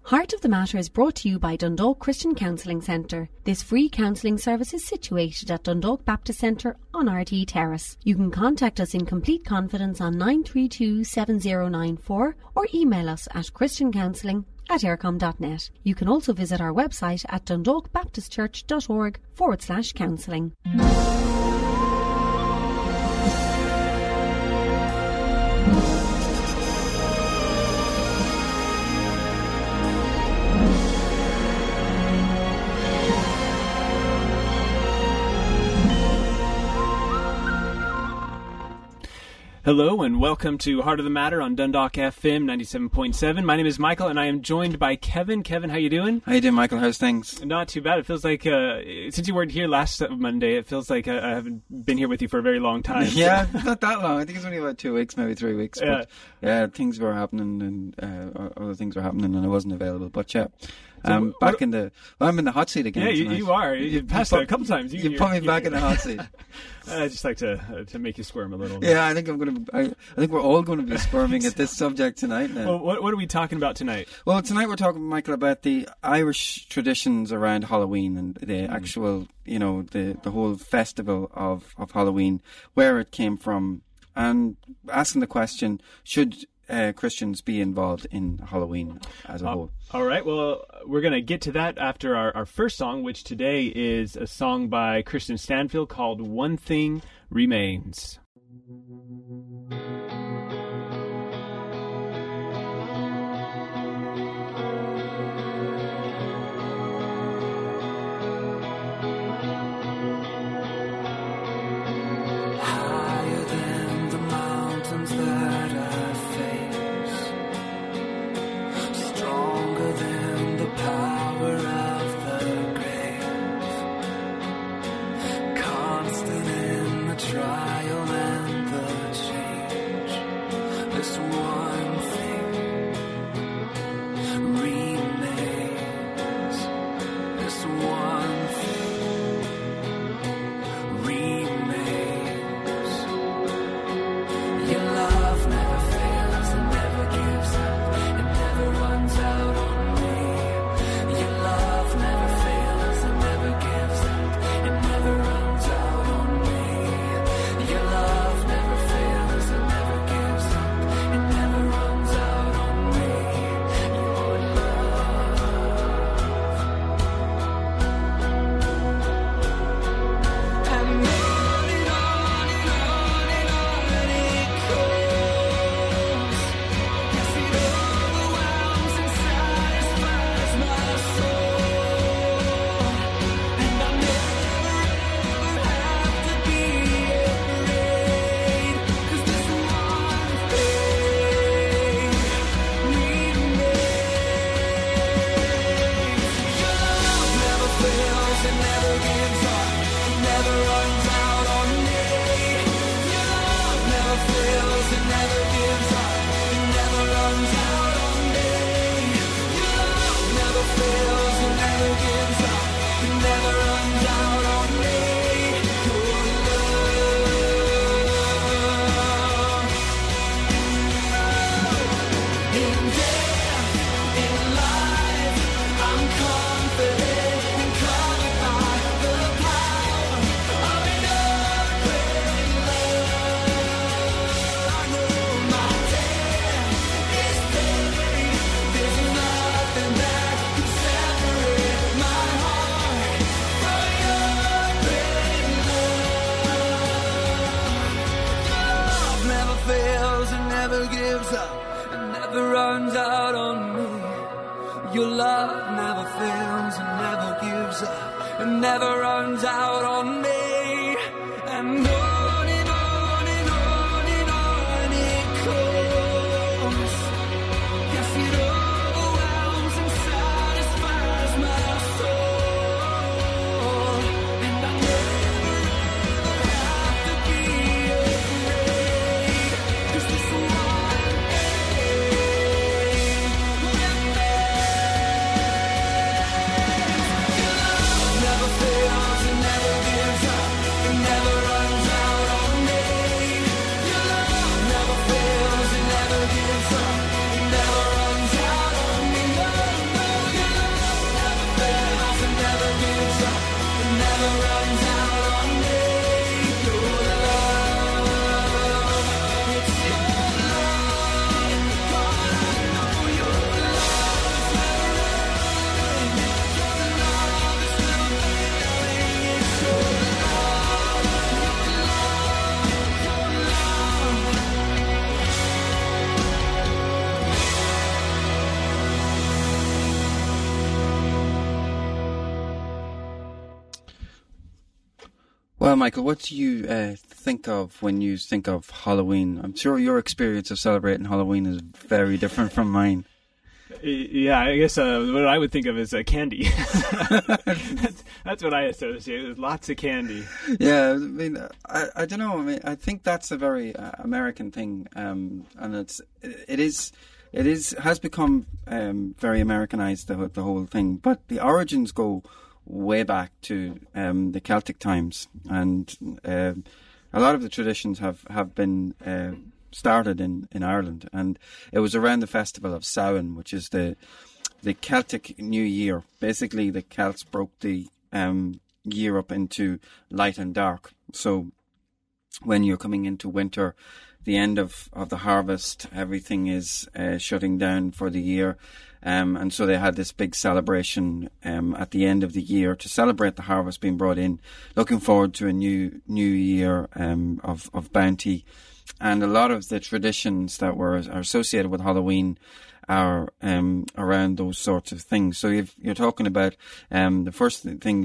Heart of the Matter is brought to you by Dundalk Christian Counselling Centre. This free counselling service is situated at Dundalk Baptist Centre on RT Terrace. You can contact us in complete confidence on 932 7094 or email us at christiancounselling@aircom.net. You can also visit our website at dundalkbaptistchurch.org/counselling. Hello and welcome to Heart of the Matter on Dundalk FM 97.7. My name is Michael and I am joined by Kevin. Kevin, how you doing? How you doing, Michael? How's things? Not too bad. It feels like, since you weren't here last Monday, it feels like I haven't been here with you for a very long time. Yeah, not that long. I think it's only about 2 weeks, maybe 3 weeks. Yeah. But yeah, things were happening and other things were happening and I wasn't available. But yeah. I'm in the hot seat again. Yeah, tonight. you are. You've passed that a couple times. You put me back in the hot seat. I just like to make you squirm a little bit. Yeah, I think we're all going to be squirming at this subject tonight now. Well, what are we talking about tonight? Well, tonight we're talking, Michael, about the Irish traditions around Halloween and the actual, the whole festival of Halloween, where it came from, and asking the question, should Christians be involved in Halloween as a whole? All right, well, we're going to get to that after our first song, which today is a song by Christian Stanfield called One Thing Remains. Higher than the mountains that I stronger than the power of the grave, constant in the trial and the change. This one thing remains. This one thing remains. Your love never fails and never gives up. Runs out on me. Your love never fails and never gives up. It never runs out on me. Your love never fails and never gives up. It never runs out on me. Your love. And on and on and on and on it goes. Yes, it overwhelms and satisfies my soul. And I never ever have to be afraid, 'cause this one thing remains. Your love never fails, it never gives up, it never runs out on me. Your love never fails, it never gives up, it never runs out on me. Your love never fails, it never gives up, it never runs out on me. Your love. In death, in life, I'm confident and covered by the power of an unfailing love. I know my debt is paid. There's nothing that can separate my heart from your great love. Love never fails and never gives up. It never runs out on me. Your love never fails and never gives up. It never runs out on me. And on and on and on and on it goes. Yes, it overwhelms and satisfies my soul. And I never ever have to be afraid, 'cause this one thing remains. Your love never fails and never gives up. Well, Michael, what do you think of when you think of Halloween? I'm sure your experience of celebrating Halloween is very different from mine. Yeah, I guess what I would think of is candy. That's what I associate with, lots of candy. Yeah, I mean, I don't know. I mean, I think that's a very American thing, and has become very Americanized, the whole thing. But the origins go way back to the Celtic times, and a lot of the traditions have been started in Ireland, and it was around the festival of Samhain, which is the Celtic New Year. Basically, the Celts broke the year up into light and dark. So when you're coming into winter, the end of the harvest, everything is shutting down for the year. And so they had this big celebration at the end of the year to celebrate the harvest being brought in, looking forward to a new year of bounty. And a lot of the traditions that are associated with Halloween are around those sorts of things. So you're talking about the first thing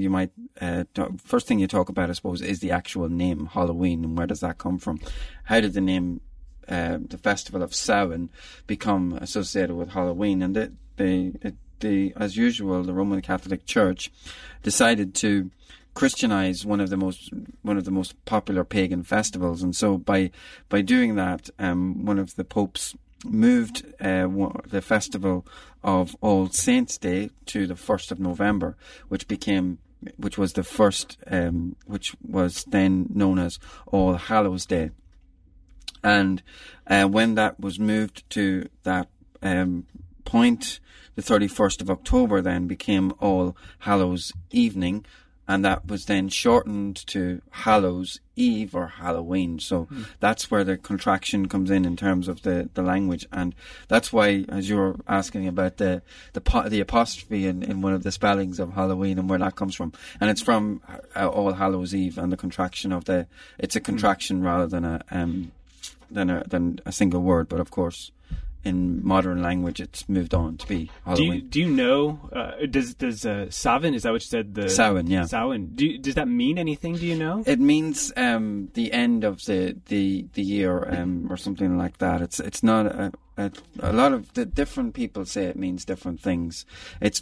you talk about, I suppose, is the actual name Halloween, and where does that come from? How did the name the festival of Samhain become associated with Halloween? And as usual, the Roman Catholic Church decided to Christianize one of the most popular pagan festivals, and so by doing that, one of the popes moved the festival of All Saints' Day to the 1st of November, which was the first, which was then known as All Hallows' Day. And when that was moved to that point, the 31st of October then became All Hallows Evening, and that was then shortened to Hallows Eve or Halloween. So that's where the contraction comes in terms of the language, and that's why, as you were asking about the apostrophe in one of the spellings of Halloween and where that comes from, and it's from All Hallows Eve, and the contraction of it's a contraction rather than a single word, but of course, in modern language, it's moved on to be Halloween. Do you know? Does Samhain? Is that what you said? Samhain, yeah. Samhain. Does that mean anything? Do you know? It means the end of the year, or something like that. It's not a lot of the different people say it means different things. It's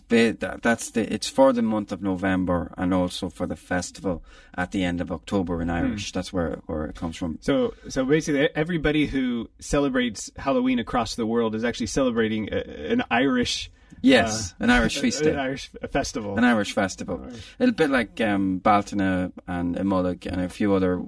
for the month of November, and also for the festival at the end of October in Irish. That's where it comes from. So basically, everybody who celebrates Halloween across the world is actually celebrating an Irish. Yes, an Irish feast day. An Irish festival. An Irish festival. Right. A little bit like Baltana and Imullig and a few other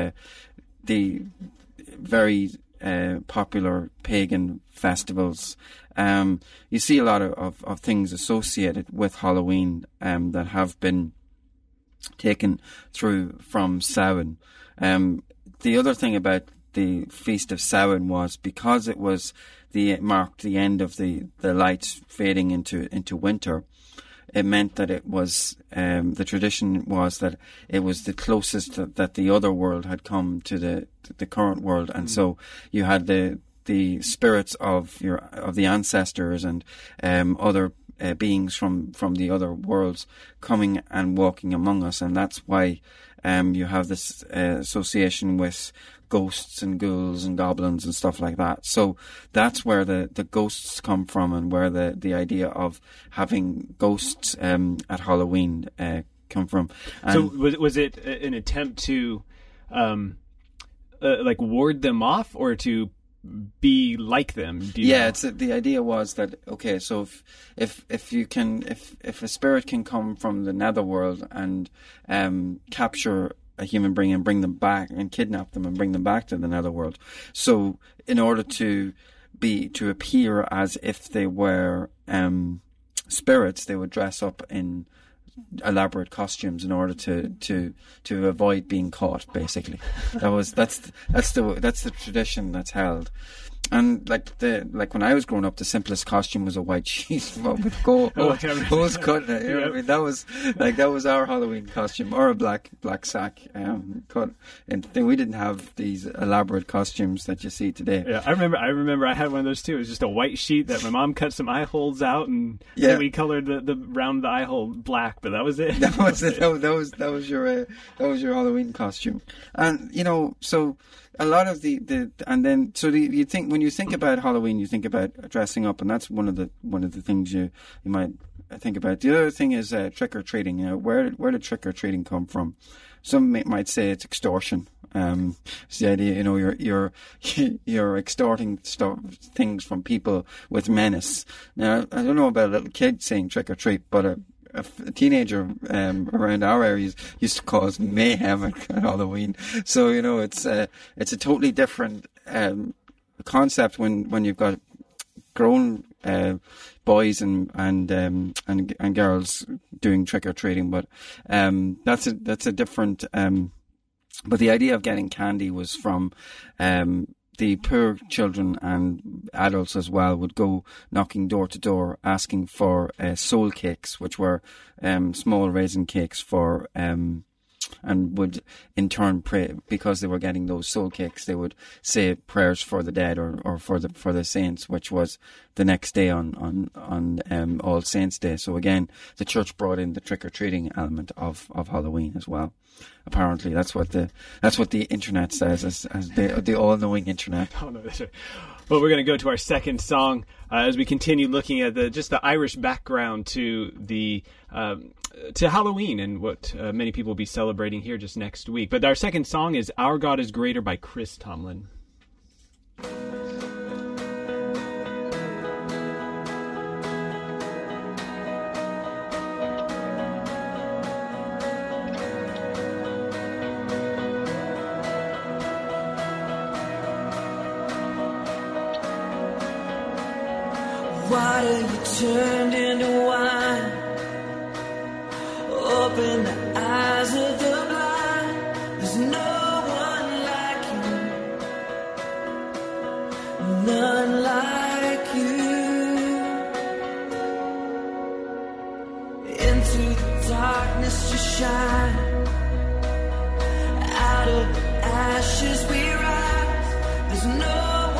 the very popular pagan festivals. You see a lot of things associated with Halloween that have been taken through from Samhain. The other thing about the Feast of Samhain was because it marked the end of the lights fading into winter. It meant that it was the tradition was that it was the closest that the other world had come to the current world, and so you had the spirits of the ancestors and other beings from the other worlds coming and walking among us, and that's why you have this association with ghosts and ghouls and goblins and stuff like that. So that's where the ghosts come from, and where the idea of having ghosts at Halloween come from. And so was it an attempt to like ward them off, or to be like them? The idea was that, okay, so if a spirit can come from the netherworld and capture a human being and bring them back and kidnap them and bring them back to the netherworld, so in order to appear as if they were spirits, they would dress up in elaborate costumes in order to avoid being caught. Basically, that's the tradition that's held. And like when I was growing up, the simplest costume was a white sheet with holes cut in it. You know what I mean? That was our Halloween costume, or a black sack cut. And we didn't have these elaborate costumes that you see today. Yeah, I remember I had one of those too. It was just a white sheet that my mom cut some eye holes out, and then we colored the round of the eye hole black. But that was it. That was it. That was your Halloween costume. And so a lot of you think, when you think about Halloween, you think about dressing up, and that's one of the things you might think about. The other thing is trick or treating. Where did trick or treating come from? Some might say it's extortion. It's the idea, you're extorting things from people with menace. Now, I don't know about a little kid saying trick or treat, but a teenager around our areas used to cause mayhem at Halloween. So it's a totally different concept when you've got grown boys and girls doing trick or treating. But that's a different. But the idea of getting candy was from the poor children and adults as well would go knocking door to door asking for soul cakes, which were small raisin cakes for and would in turn pray. Because they were getting those soul cakes, they would say prayers for the dead or for the saints, which was the next day on All Saints Day. So again, the church brought in the trick or treating element of Halloween as well. Apparently, that's what the internet says, as the all-knowing internet. Oh, no, that's right. Well, we're going to go to our second song as we continue looking at the Irish background to to Halloween and what many people will be celebrating here just next week. But our second song is "Our God Is Greater" by Chris Tomlin. Water you turned into wine. Open the eyes of the blind. There's no one like you, none like you. Into the darkness you shine. Out of the ashes we rise. There's no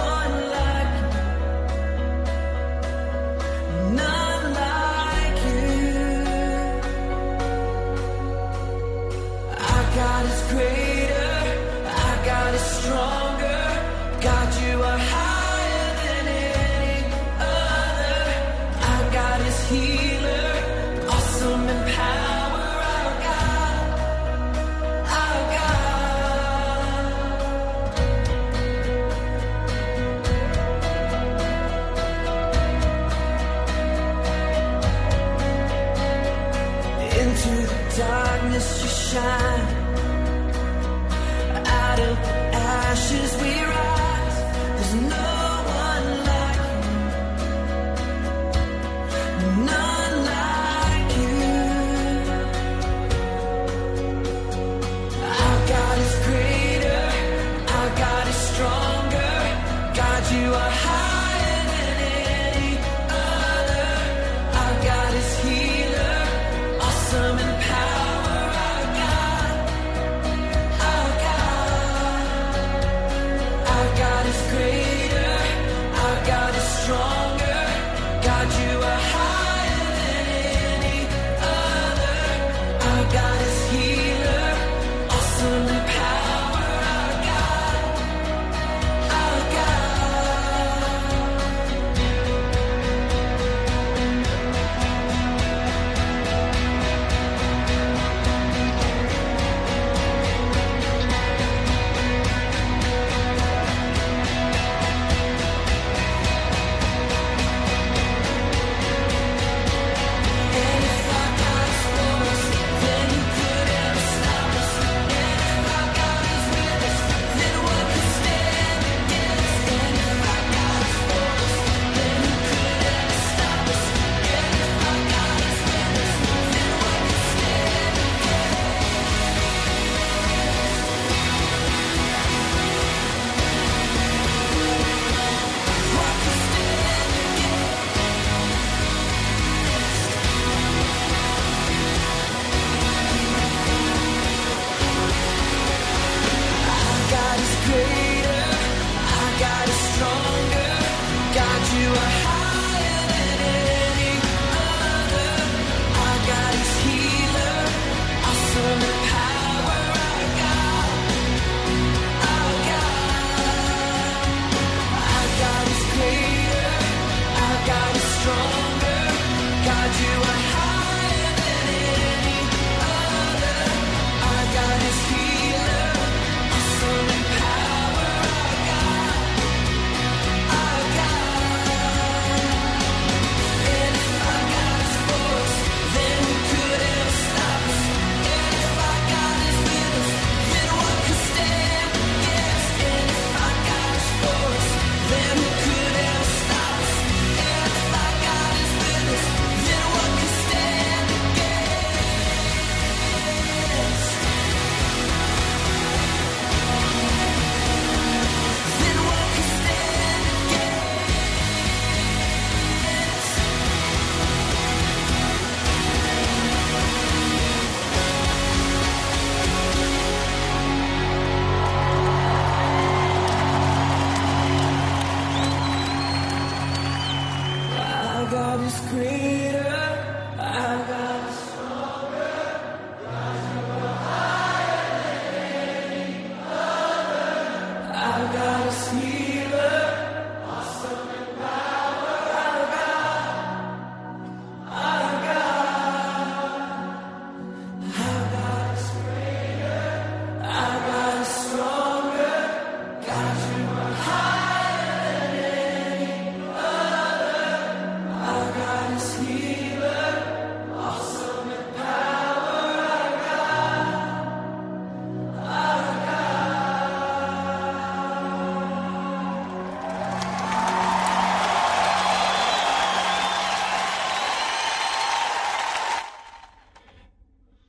darkness you shine. Out of the ashes we rise. There's no one like you, none like you. Our God is greater, our God is stronger. God, you are higher than any other. Our God is healer, awesome and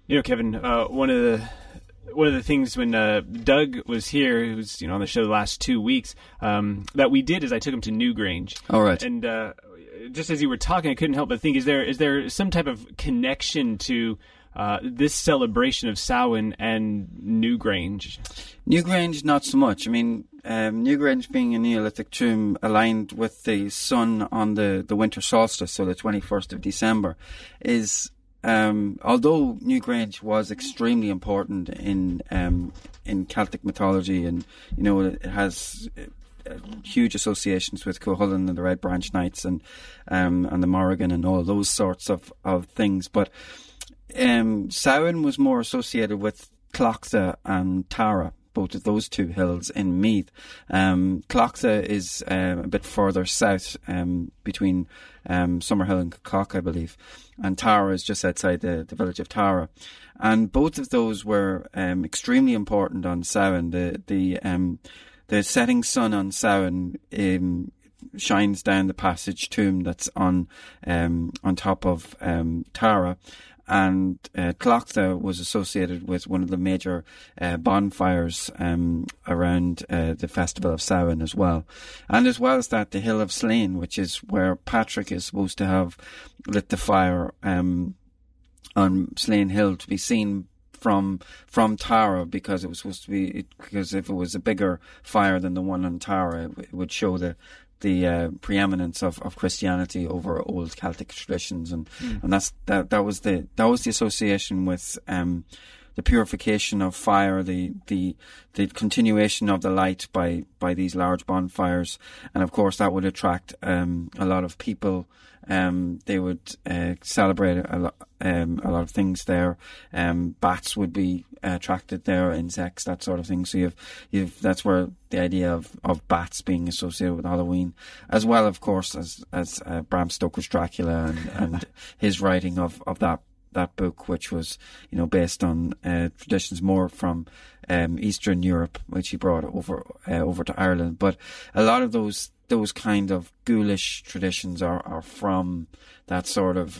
Kevin, one of the things when Doug was here, who was on the show the last 2 weeks, that we did is I took him to Newgrange. All right. And just as you were talking, I couldn't help but think: is there some type of connection to this celebration of Samhain and Newgrange? Newgrange, not so much. I mean, Newgrange being a Neolithic tomb aligned with the sun on the winter solstice, so the 21st of December, is. Although Newgrange was extremely important in Celtic mythology, and it has huge associations with Cuchulainn and the Red Branch Knights and the Morrigan and all those sorts of things, but Samhain was more associated with Clochtha and Tara, both of those two hills in Meath. Clochtha is a bit further south, between Summerhill and Cock, I believe, and Tara is just outside the village of Tara. And both of those were extremely important on Samhain. The setting sun on Samhain shines down the passage tomb that's on top of Tara. And Clochtha was associated with one of the major bonfires around the festival of Samhain as well. And as well as that, the Hill of Slane, which is where Patrick is supposed to have lit the fire on Slane Hill to be seen from Tara, because it was supposed to be, because if it was a bigger fire than the one on Tara, it would show the preeminence of Christianity over old Celtic traditions, and that was the association with the purification of fire, the continuation of the light by these large bonfires, and of course that would attract a lot of people. They would celebrate a lot of things there. Bats would be attracted there, insects, that sort of thing. So you've that's where the idea of bats being associated with Halloween, as well, of course, as Bram Stoker's Dracula and his writing of that book, which was based on traditions more from Eastern Europe, which he brought over to Ireland. But a lot of those kind of ghoulish traditions are from that sort of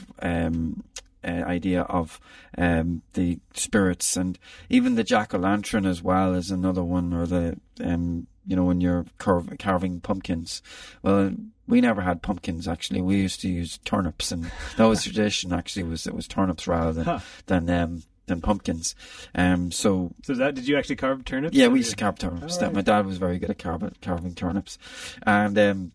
idea of the spirits, and even the jack-o'-lantern as well is another one, or the when you're carving pumpkins. Well, we never had pumpkins, actually. We used to use turnips, and that was tradition. Actually, it was turnips rather than pumpkins. So did you actually carve turnips? Yeah, we used to carve turnips. Right. My dad was very good at carving turnips, and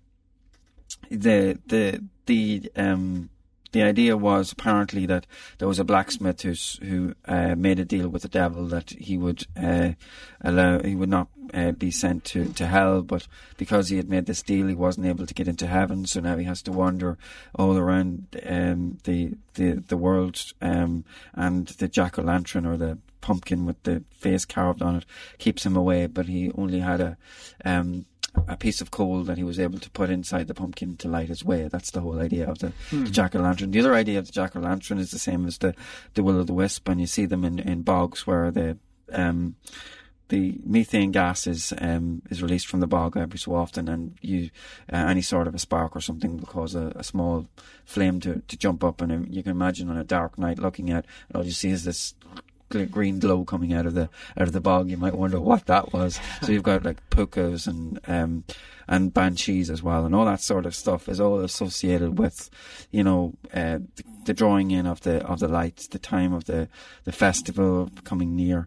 the idea was apparently that there was a blacksmith who made a deal with the devil that he would not be sent to hell, but because he had made this deal, he wasn't able to get into heaven. So now he has to wander all around the world, and the jack-o'-lantern, or the pumpkin with the face carved on it, keeps him away. But he only had a piece of coal that he was able to put inside the pumpkin to light his way. That's the whole idea of the jack-o'-lantern. The other idea of the jack-o'-lantern is the same as the will-o'-the-wisp, and you see them in bogs where the methane gas is released from the bog every so often, and any sort of a spark or something will cause a small flame to jump up, and you can imagine on a dark night looking at it, all you see is this green glow coming out of the bog. You might wonder what that was. So you've got like pukas and banshees as well, and all that sort of stuff is all associated with the drawing in of the lights, the time of the festival coming near.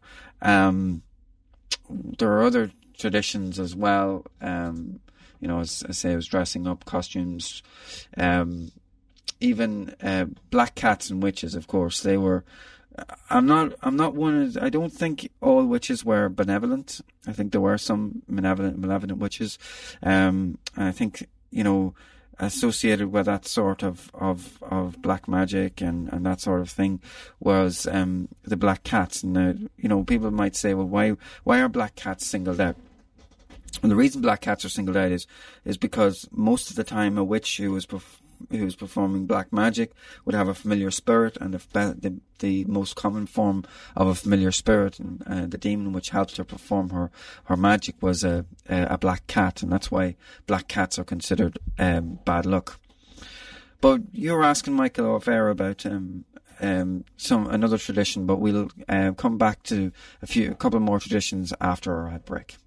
There are other traditions as well. As I say, I was dressing up, costumes, even black cats and witches. Of course, they were. I'm not one. I don't think all witches were benevolent. I think there were some malevolent witches. I think associated with that sort of black magic and that sort of thing was the black cats. And people might say, well, why are black cats singled out? And the reason black cats are singled out is because most of the time a witch who was performing black magic would have a familiar spirit, and the most common form of a familiar spirit, and the demon which helped her perform her magic was a black cat, and that's why black cats are considered bad luck. But you were asking Michael off air about another tradition, but we'll come back to a couple more traditions after our ad break.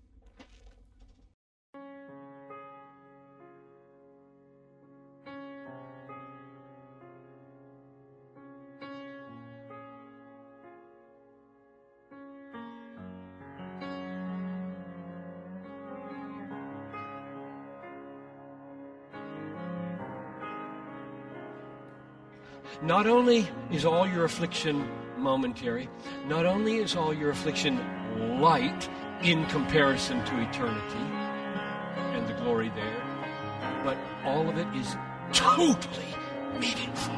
Not only is all your affliction momentary, not only is all your affliction light in comparison to eternity and the glory there, but all of it is totally meaningful.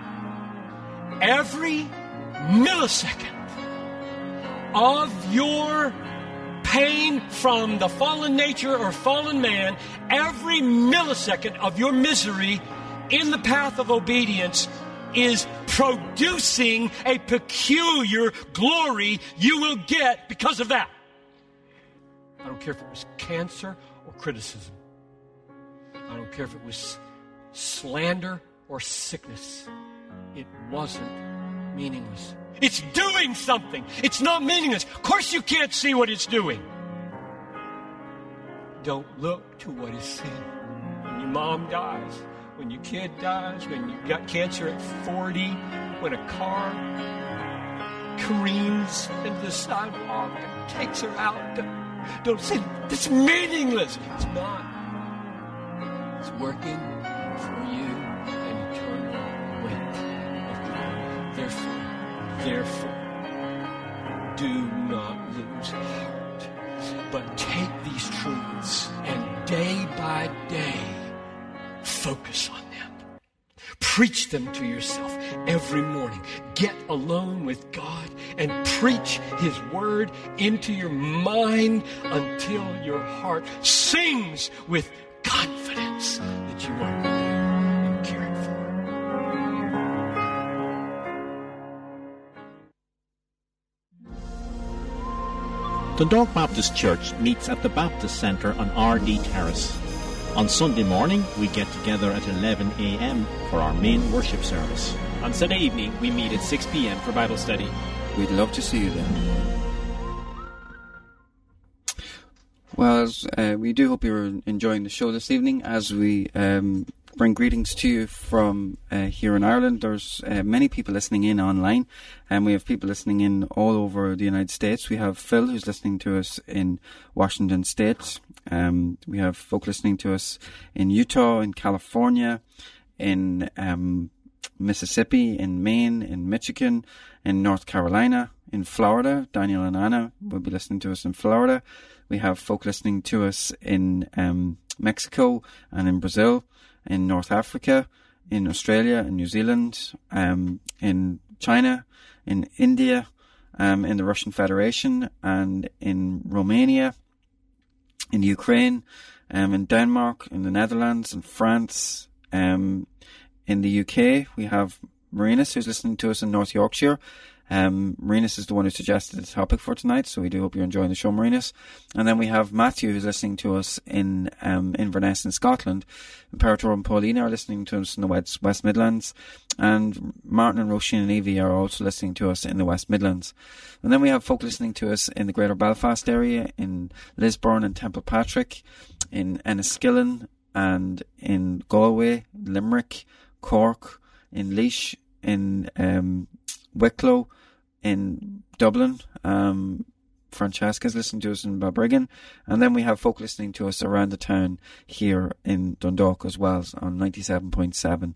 Every millisecond of your pain from the fallen nature or fallen man, every millisecond of your misery in the path of obedience is producing a peculiar glory you will get because of that. I don't care if it was cancer or criticism. I don't care if it was slander or sickness. It wasn't meaningless. It's doing something. It's not meaningless. Of course you can't see what it's doing. Don't look to what is seen. When your mom dies, when your kid dies, when you got cancer at 40, when a car careens into the sidewalk and takes her out, don't say, it's meaningless. It's not. It's working for you an eternal weight of glory. Therefore, do not lose heart, but take these truths and day by day focus on them. Preach them to yourself every morning. Get alone with God and preach His word into your mind until your heart sings with confidence that you are loved and cared for. Dundalk Baptist Church meets at the Baptist Centre on RD Terrace. On Sunday morning, we get together at 11 a.m. for our main worship service. On Sunday evening, we meet at 6 p.m. for Bible study. We'd love to see you then. Well, we do hope you're enjoying the show this evening as we bring greetings to you from here in Ireland. There's many people listening in online, and we have people listening in all over the United States. We have Phil, who's listening to us in Washington State. We have folk listening to us in Utah, in California, in Mississippi, in Maine, in Michigan, in North Carolina, in Florida. Daniel and Anna will be listening to us in Florida. We have folk listening to us in Mexico and in Brazil, in North Africa, in Australia, in New Zealand, in China, in India, in the Russian Federation, and in Romania, in Ukraine, in Denmark, in the Netherlands, in France, in the UK. We have Marinus, who's listening to us in North Yorkshire. Marinus is the one who suggested the topic for tonight, so we do hope you're enjoying the show, Marinus. And then we have Matthew, who's listening to us in Inverness in Scotland. Imperator and Paulina are listening to us in the West Midlands. And Martin and Roisin and Evie are also listening to us in the West Midlands. And then we have folk listening to us in the Greater Belfast area, in Lisburn and Templepatrick, in Enniskillen, and in Galway, Limerick, Cork, in Laois, in Wicklow, in Dublin. Francesca's listening to us in Balbriggan, and then we have folk listening to us around the town here in Dundalk as well on 97.7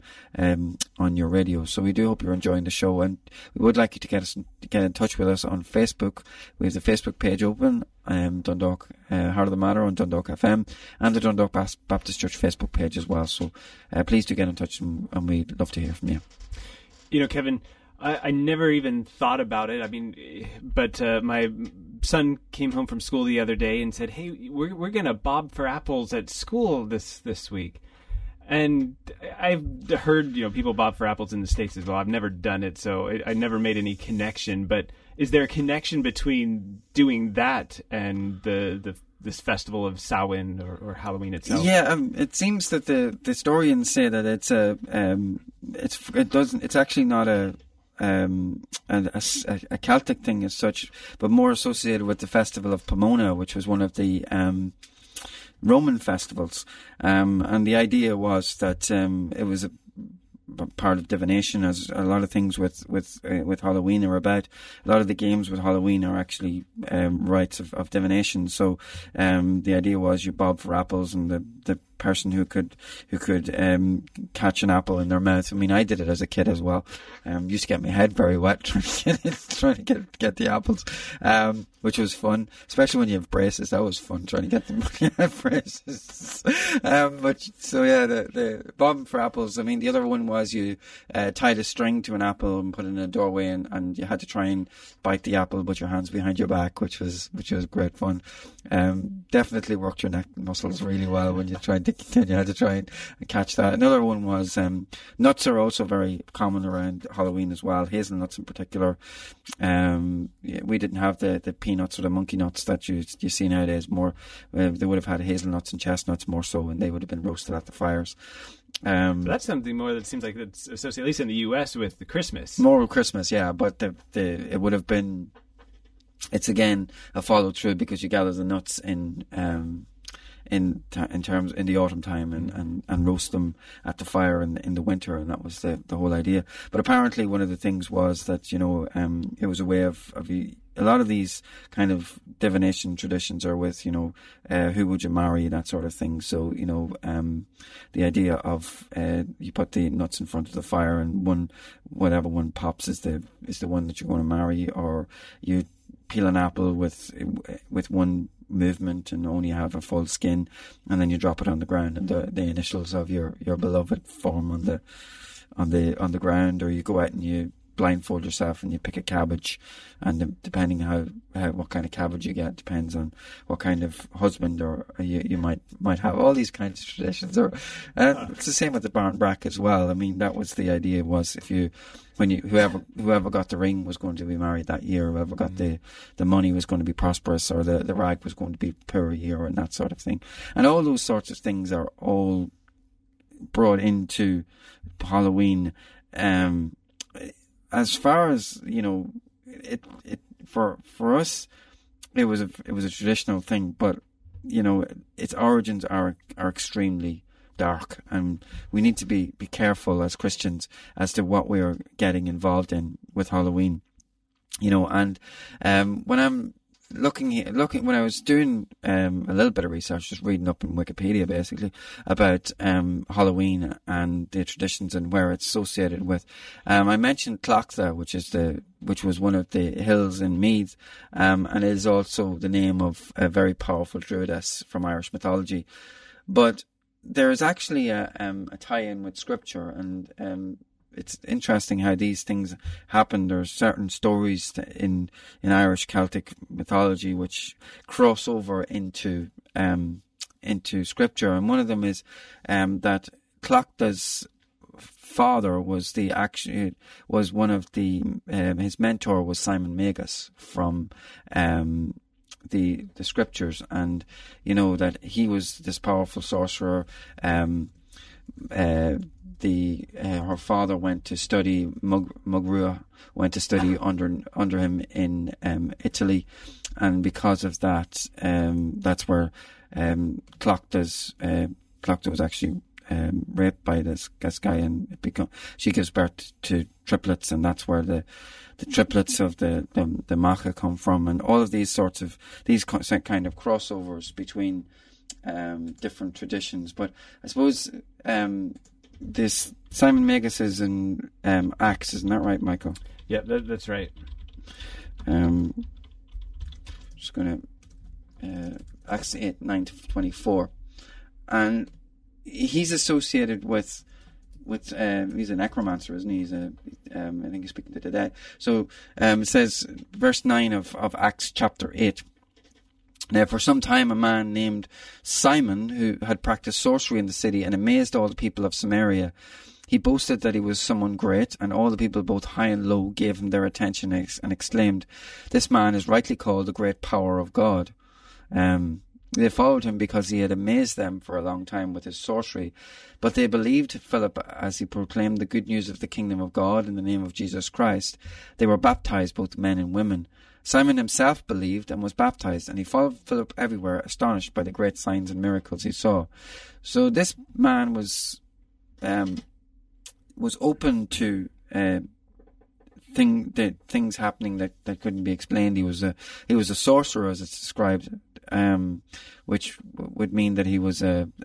on your radio. So we do hope you're enjoying the show, and we would like you to get in touch with us on Facebook. We have the Facebook page open, Dundalk Heart of the Matter on Dundalk FM, and the Dundalk Baptist Church Facebook page as well. So please do get in touch, and we'd love to hear from you. You know, Kevin, I never even thought about it. I mean, but my son came home from school the other day and said, "Hey, we're gonna bob for apples at school this week." And I've heard people bob for apples in the States as well. I've never done it, so I never made any connection. But is there a connection between doing that and this festival of Samhain or Halloween itself? Yeah, it seems that the historians say that it's actually not a a Celtic thing as such, but more associated with the festival of Pomona, which was one of the Roman festivals. And the idea was that it was a part of divination, as a lot of things with Halloween are about. A lot of the games with Halloween are actually rites of divination. So the idea was you bob for apples, and the person who could catch an apple in their mouth. I mean, I did it as a kid as well. Used to get my head very wet trying to get the apples, which was fun, especially when you have braces. That was fun, trying to get them when you have braces. But so yeah, the bobbing for apples. I mean, the other one was you tied a string to an apple and put it in a doorway, and you had to try and bite the apple with your hands behind your back, which was great fun. Definitely worked your neck muscles really well when you tried to. You had to try and catch that. Another one was nuts are also very common around Halloween as well. Hazelnuts in particular. We didn't have the peanuts or the monkey nuts that you see nowadays. More, they would have had hazelnuts and chestnuts more so, and they would have been roasted at the fires. But that's something more that seems like it's associated, at least in the US, with the Christmas. More with Christmas, yeah. But it would have been. It's again a follow through, because you gather the nuts in the autumn time and roast them at the fire in the winter, and that was the whole idea. But apparently one of the things was that it was a way of a lot of these kind of divination traditions are with who would you marry, that sort of thing. So the idea of you put the nuts in front of the fire, and whatever one pops is the one that you're going to marry, or you peel an apple with one movement and only have a full skin, and then you drop it on the ground, and the initials of your beloved form on the ground. Or you go out and you blindfold yourself and you pick a cabbage, and depending how what kind of cabbage you get depends on what kind of husband or you might have. All these kinds of traditions it's the same with the barn brack as well. I mean, that was the idea, was whoever got the ring was going to be married that year, whoever got the money was going to be prosperous, or the rag was going to be poor year, and that sort of thing. And all those sorts of things are all brought into Halloween. As far as for us, it was a traditional thing, but its origins are extremely dark, and we need to be careful as Christians as to what we are getting involved in with Halloween. And when I'm looking when I was doing a little bit of research, just reading up in Wikipedia basically about Halloween and the traditions and where it's associated with, I mentioned Clochtha, which was one of the hills in Meath, and it is also the name of a very powerful druidess from Irish mythology. But there is actually a tie-in with Scripture, and it's interesting how these things happen. There's certain stories in Irish Celtic mythology which cross over into Scripture, and one of them is that Clochtha's father was one of the his mentor was Simon Magus from the Scriptures, and that he was this powerful sorcerer. Her father went to study, Mugrua went to study under him in Italy, and because of that, that's where Clochtha was actually raped by this guy, and she gives birth to triplets, and that's where the triplets of the Macha come from, and all of these sorts of kind of crossovers between different traditions. But I suppose this Simon Magus is in Acts, isn't that right, Michael? Yeah, that's right. Just going to Acts 8:9-24, and he's associated with he's a necromancer, isn't he? I think he's speaking to the dead. So it says, verse 9 of Acts chapter 8. Now, for some time, a man named Simon, who had practiced sorcery in the city and amazed all the people of Samaria, he boasted that he was someone great, and all the people, both high and low, gave him their attention and exclaimed, "This man is rightly called the great power of God." They followed him because he had amazed them for a long time with his sorcery. But they believed Philip as he proclaimed the good news of the kingdom of God in the name of Jesus Christ. They were baptized, both men and women. Simon himself believed and was baptized, and he followed Philip everywhere, astonished by the great signs and miracles he saw. So this man was open to things happening that couldn't be explained. He was a sorcerer, as it's described, which would mean that he was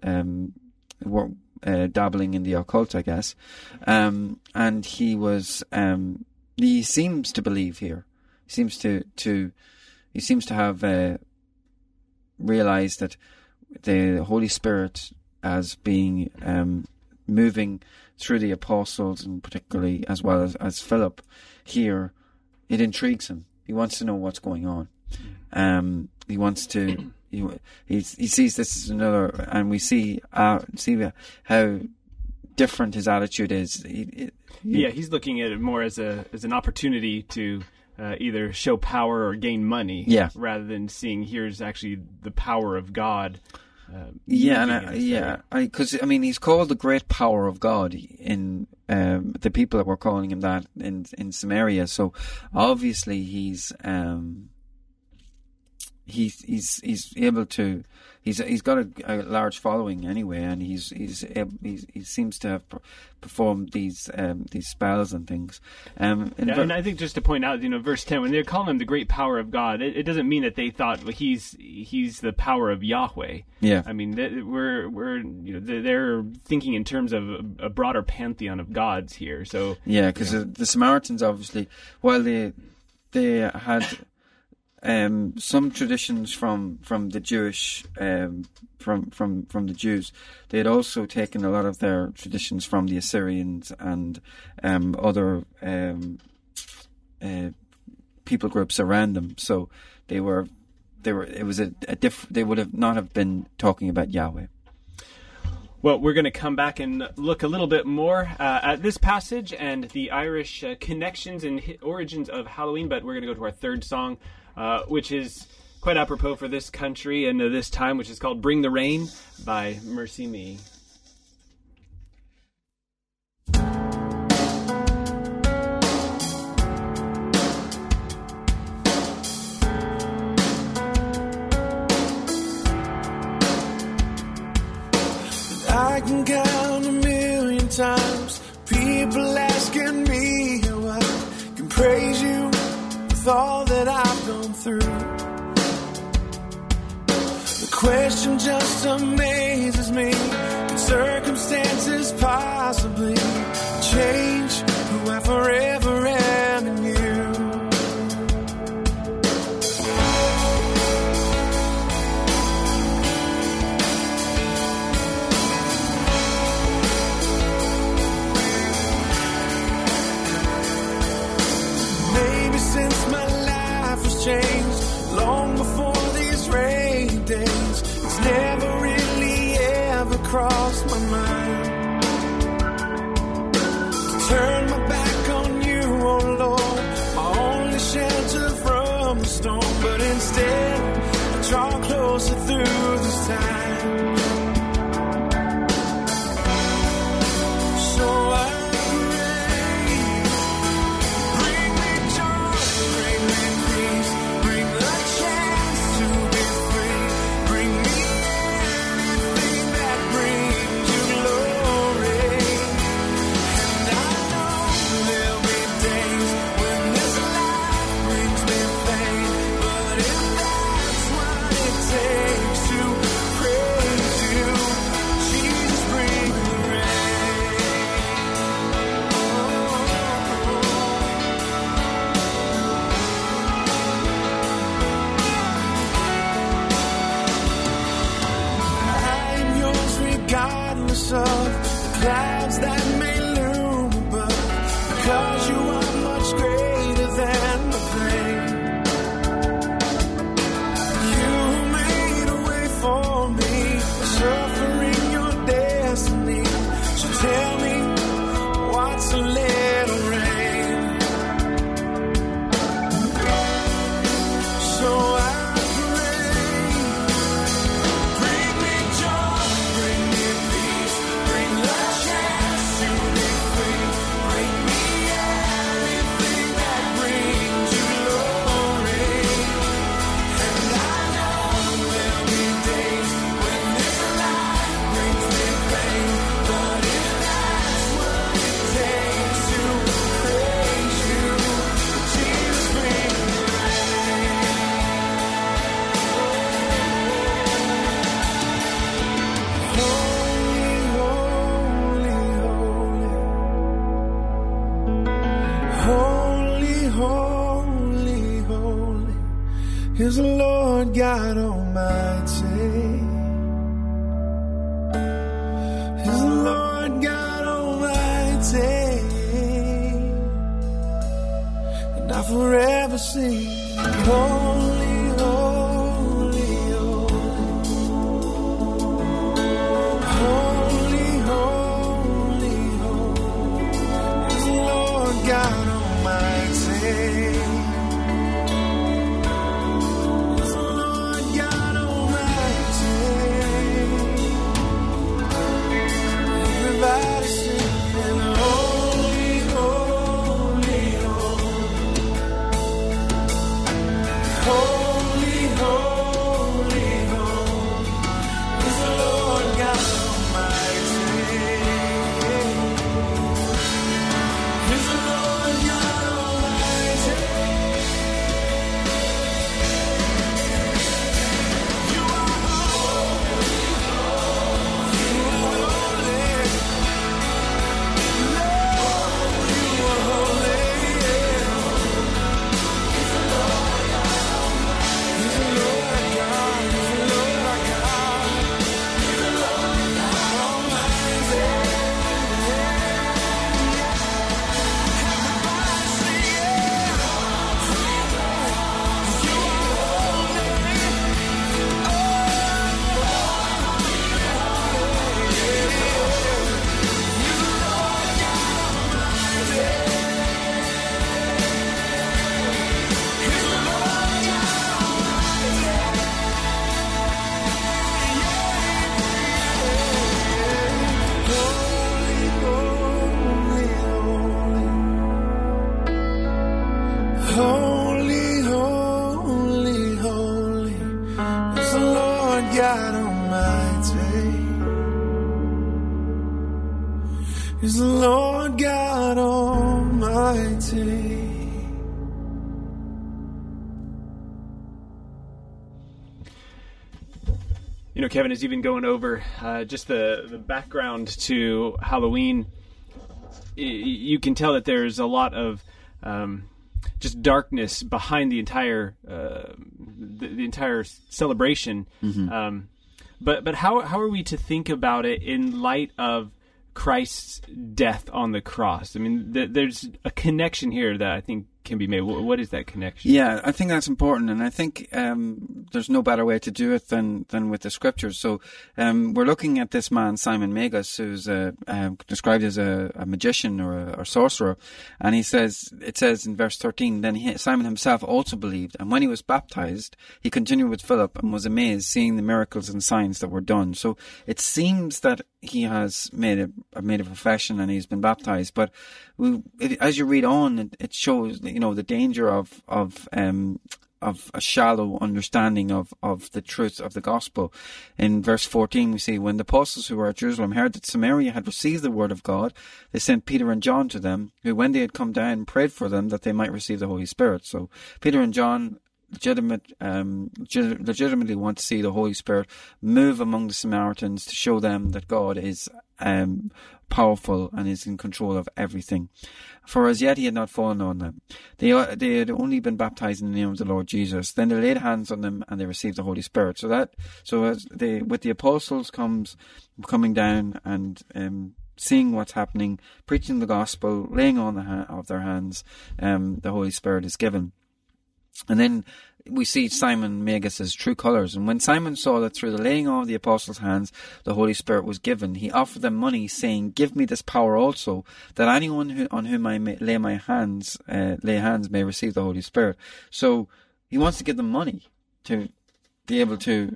dabbling in the occult, I guess. And he was he seems to believe here. He seems to have realized that the Holy Spirit, as being moving through the apostles, and particularly as well as Philip here, it intrigues him. He wants to know what's going on. He wants to. He sees this as another, and we see how different his attitude is. He's looking at it more as an opportunity to either show power or gain money, rather than seeing here's actually the power of God. Because he's called the great power of God in the people that were calling him that in Samaria. So obviously he's able to. He's got a large following anyway, and he seems to have performed these spells and things. And I think just to point out, verse 10, when they're calling him the great power of God, it doesn't mean that they thought he's the power of Yahweh. Yeah, I mean they're thinking in terms of a broader pantheon of gods here. So because the Samaritans obviously, while they had some traditions from the Jewish from the Jews, they had also taken a lot of their traditions from the Assyrians and other people groups around them. So they would have not have been talking about Yahweh. Well, we're going to come back and look a little bit more at this passage and the Irish connections and origins of Halloween, but we're going to go to our third song, which is quite apropos for this country and this time, which is called Bring the Rain by Mercy Me. I can count 1,000,000 times people asking me how I can praise you with all that I've gone through. The question just amazes me. Can circumstances possibly change who I forever am in you? Since my life has changed, long before these rainy days, it's never really ever crossed my mind to turn my back on you, oh Lord, my only shelter from the storm. But instead, I draw closer through this time. So praise is the Lord God Almighty. Is the Lord God Almighty. And I forever sing, holy, holy, holy, holy, holy, is the Lord God Almighty. Is the Lord God Almighty. Everybody singing, holy, holy, holy, holy, holy, is the Lord God Almighty. Is the Lord God Almighty. You are holy, you are holy, Lord, you are holy, yeah. He's the Lord God, He's the Lord God, He's the Lord God, He's the Lord God Almighty. Everybody sing, yeah. You are holy, holy, holy, holy, is the Lord God Almighty. Is the Lord God Almighty. You know, Kevin, as you've been going over just the background to Halloween, you can tell that there's a lot of just darkness behind the entire the entire celebration. But how are we to think about it in light of Christ's death on the cross? I mean, there's a connection here that I think can be made. What is that connection? Yeah, I think that's important, and I think there's no better way to do it than with the scriptures. So we're looking at this man, Simon Magus, who's described as a magician or a sorcerer, and it says in verse 13, then Simon himself also believed, and when he was baptized, he continued with Philip and was amazed, seeing the miracles and signs that were done. So it seems that he has made a profession and he's been baptized, but as you read on, it shows, you know, the danger of a shallow understanding of the truth of the gospel. In verse 14 we see, when the apostles who were at Jerusalem heard that Samaria had received the word of God, they sent Peter and John to them, who when they had come down prayed for them that they might receive the Holy Spirit. So Peter and John legitimately want to see the Holy Spirit move among the Samaritans to show them that God is powerful and is in control of everything. For as yet he had not fallen on them. They had only been baptized in the name of the Lord Jesus. Then they laid hands on them and they received the Holy Spirit. So as they, with the apostles coming down and seeing what's happening, preaching the gospel, laying on of their hands, the Holy Spirit is given. And then we see Simon Magus's true colours. And when Simon saw that through the laying on of the apostles' hands the Holy Spirit was given, he offered them money, saying, "Give me this power also, that anyone on whom I may lay hands may receive the Holy Spirit." So he wants to give them money to be able to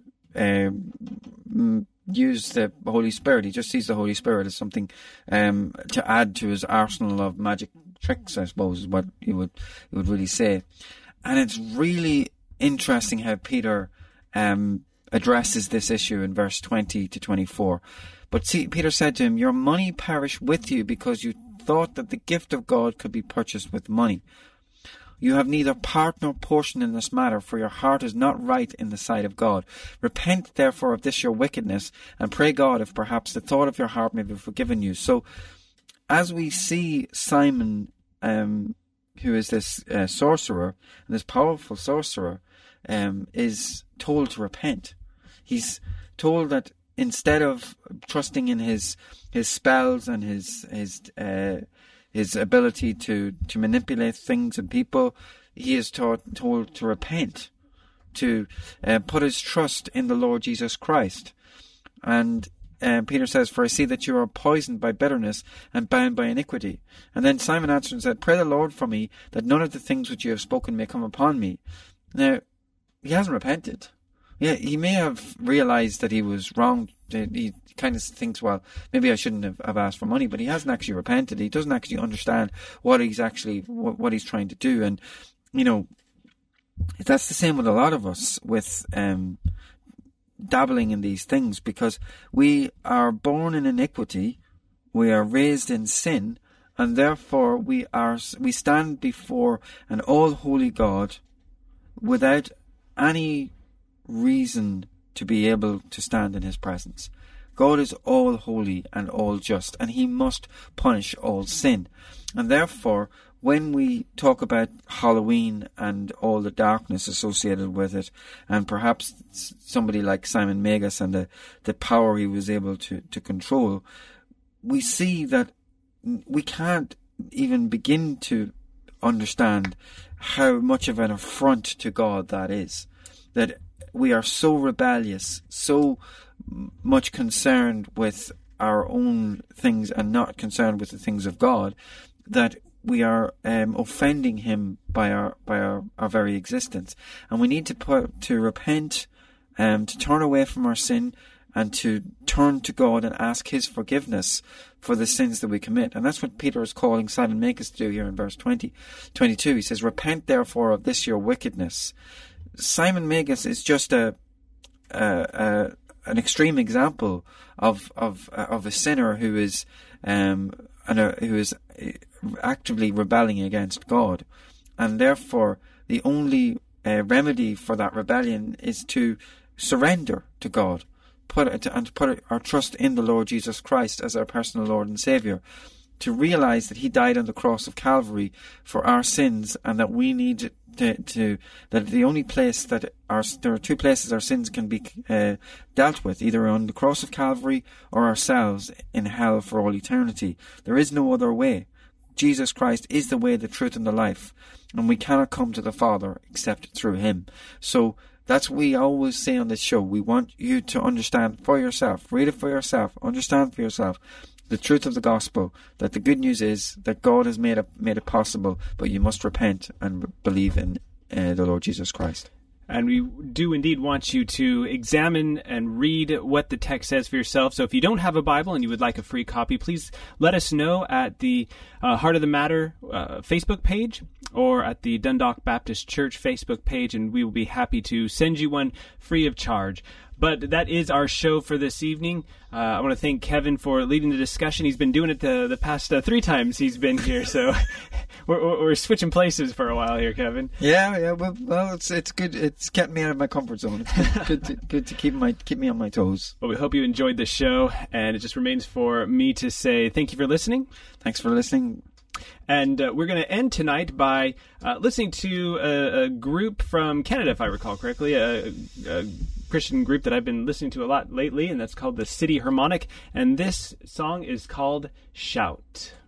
use the Holy Spirit. He just sees the Holy Spirit as something to add to his arsenal of magic tricks, I suppose, is what you would really say. And it's really interesting how Peter addresses this issue in verse 20 to 24. But see, Peter said to him, "Your money perish with you because you thought that the gift of God could be purchased with money. You have neither part nor portion in this matter, for your heart is not right in the sight of God. Repent therefore of this your wickedness, and pray God if perhaps the thought of your heart may be forgiven you." So as we see Simon who is this sorcerer, and this powerful sorcerer, is told to repent. He's told that instead of trusting in his spells and his ability to manipulate things and people, he is told to repent, to put his trust in the Lord Jesus Christ. And Peter says, "For I see that you are poisoned by bitterness and bound by iniquity." And then Simon answered and said, "Pray the Lord for me, that none of the things which you have spoken may come upon me." Now, he hasn't repented. Yeah, he may have realized that he was wrong. He kind of thinks, well, maybe I shouldn't have asked for money, but he hasn't actually repented. He doesn't actually understand what he's trying to do. And, that's the same with a lot of us with dabbling in these things, because we are born in iniquity, we are raised in sin, and therefore we stand before an all-holy God without any reason to be able to stand in his presence. God is all holy and all just, and he must punish all sin. And therefore, when we talk about Halloween and all the darkness associated with it, and perhaps somebody like Simon Magus and the power he was able to control, we see that we can't even begin to understand how much of an affront to God that is. That we are so rebellious, so much concerned with our own things and not concerned with the things of God, that we are offending him by our very existence. And we need to repent, to turn away from our sin, and to turn to God and ask his forgiveness for the sins that we commit. And that's what Peter is calling Simon Magus to do here in verse 22. He says, "Repent therefore of this your wickedness." Simon Magus is just an extreme example of a sinner who is actively rebelling against God, and therefore the only remedy for that rebellion is to surrender to God, put our trust in the Lord Jesus Christ as our personal Lord and Saviour, to realise that he died on the cross of Calvary for our sins, and that we need that the only place there are two places our sins can be dealt with, either on the cross of Calvary or ourselves in hell for all eternity. There is no other way. Jesus Christ is the way, the truth, and the life, and we cannot come to the Father except through him. So that's what we always say on this show. We want you to understand for yourself, read it for yourself, understand for yourself the truth of the gospel, that the good news is that God has made it possible, but you must repent and believe in the Lord Jesus Christ. And we do indeed want you to examine and read what the text says for yourself. So if you don't have a Bible and you would like a free copy, please let us know at the Heart of the Matter Facebook page or at the Dundalk Baptist Church Facebook page, and we will be happy to send you one free of charge. But that is our show for this evening. I want to thank Kevin for leading the discussion. He's been doing it the past 3 times he's been here, so we're switching places for a while here, Kevin. Yeah. Well, it's good. It's kept me out of my comfort zone. It's good to keep me on my toes. Well, we hope you enjoyed the show, and it just remains for me to say thank you for listening. Thanks for listening. And we're going to end tonight by listening to a group from Canada, if I recall correctly, a Christian group that I've been listening to a lot lately, and that's called the City Harmonic. And this song is called Shout.